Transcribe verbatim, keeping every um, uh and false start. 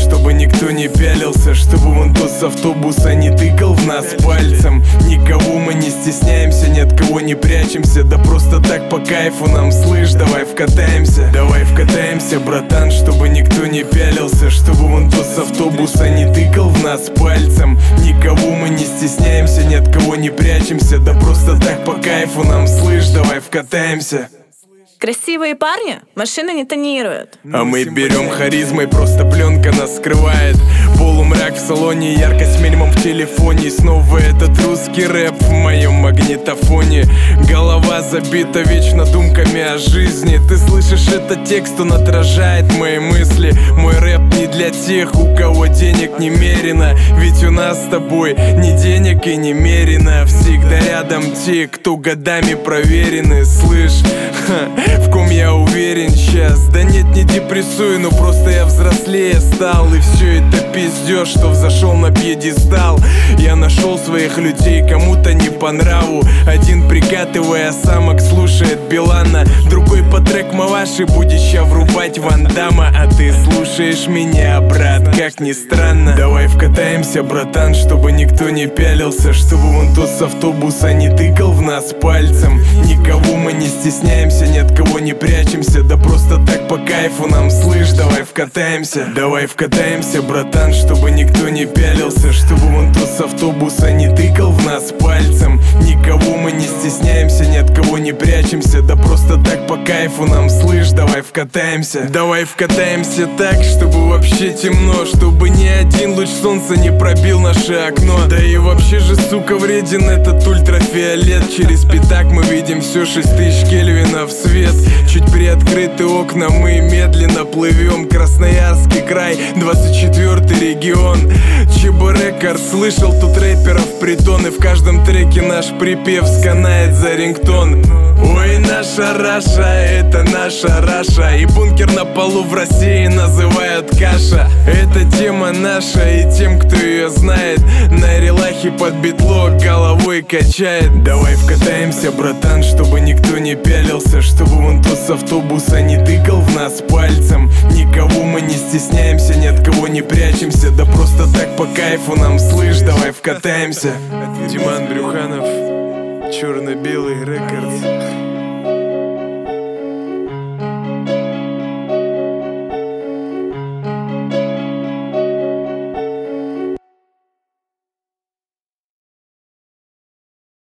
чтобы никто не пялился, чтобы вон тот с автобуса не тыкал в нас пальцем. Никого мы не стесняемся, ни от кого не прячемся. Да просто так по кайфу нам, слышь, давай вкатаемся. Давай вкатаемся, братан, чтобы никто не пялился, чтобы вон тот с автобуса не тыкал в нас пальцем. Никого мы не стесняемся, ни от кого не прячемся. Да просто так по кайфу нам, слышь, давай вкатаемся. Красивые парни машины не тонируют, а мы берем харизмой, просто пленка нас скрывает. Полумрак в салоне, яркость минимум в телефоне. И снова этот русский рэп в моем магнитофоне. Голова забита вечно думками о жизни. Ты слышишь этот текст, он отражает мои мысли. Мой рэп не для тех, у кого денег немерено. Ведь у нас с тобой ни денег и немерено. Всегда рядом те, кто годами проверены. Слышь, ха, в ком я уверен сейчас. Да нет, не депрессую, но просто я взрослее стал. И все это пиздёж, что взошел на пьедестал. Я нашел своих людей, кому-то не по нраву. Один прикатывая самок слушает Билана, другой по трек Маваши будет ща врубать Ван Дамма. А ты слушаешь меня, брат, как ни странно. Давай вкатаемся, братан, чтобы никто не пялился, чтобы вон тот с автобуса не тыкал в нас пальцем. Никого мы не стесняемся, ни от кого не прячемся. Да просто так по кайфу нам, слышь, давай вкатаемся. Давай вкатаемся, братан, чтобы никто не пялился, чтобы вон тот с автобуса не тыкал в нас пальцем. Никого мы не стесняемся, ни от кого не прячемся. Да просто так по кайфу нам, слышь, давай вкатаемся. Давай вкатаемся так, чтобы вообще темно, чтобы ни один луч солнца не пробил наше окно. Да и вообще же, сука, вреден этот ультрафиолет. Через пятак мы видим все шесть тысяч кельвинов свет. Чуть приоткрыты окна, мы медленно плывем. Красноярский край, двадцать четвёртый регион. ЧБ Рекорд, слышал тут рэперов притон. И в каждом треке наш припев сканает за рингтон. Ой, наша Раша, это наша Раша. И бункер на полу в России называют каша. Это тема наша, и тем, кто ее знает, на релахе под битло головой качает. Давай вкатаемся, братан, чтобы никто не пялился, чтобы вон тот с автобуса не тыкал в нас пальцем. Никого мы не стесняемся, ни от кого не прячемся. Да просто так по кайфу нам, слышь, давай вкатаемся. Дима Андрюханов, Черно-белый Рекордс.